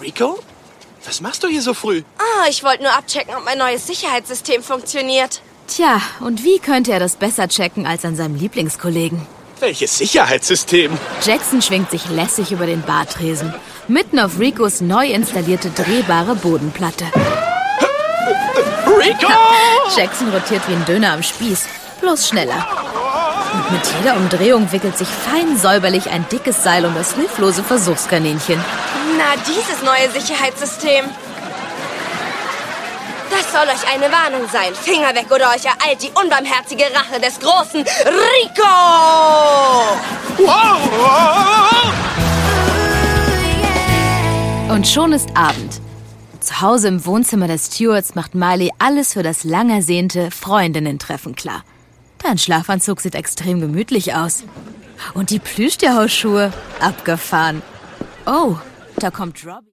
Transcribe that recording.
Rico? Was machst du hier so früh? Ich wollte nur abchecken, ob mein neues Sicherheitssystem funktioniert. Tja, und wie könnte er das besser checken als an seinem Lieblingskollegen? Welches Sicherheitssystem? Jackson schwingt sich lässig über den Bartresen. Mitten auf Ricos neu installierte drehbare Bodenplatte. Rico! Jackson rotiert wie ein Döner am Spieß, bloß schneller. Und mit jeder Umdrehung wickelt sich fein säuberlich ein dickes Seil um das hilflose Versuchskaninchen. Na, dieses neue Sicherheitssystem. Das soll euch eine Warnung sein. Finger weg oder euch ereilt die unbarmherzige Rache des großen Rico! Wow! Und schon ist Abend. Zu Hause im Wohnzimmer des Stewards macht Miley alles für das lang ersehnte Freundinnen-Treffen klar. Dein Schlafanzug sieht extrem gemütlich aus. Und die Plüschtierhausschuhe, abgefahren. Oh, da kommt Robbie.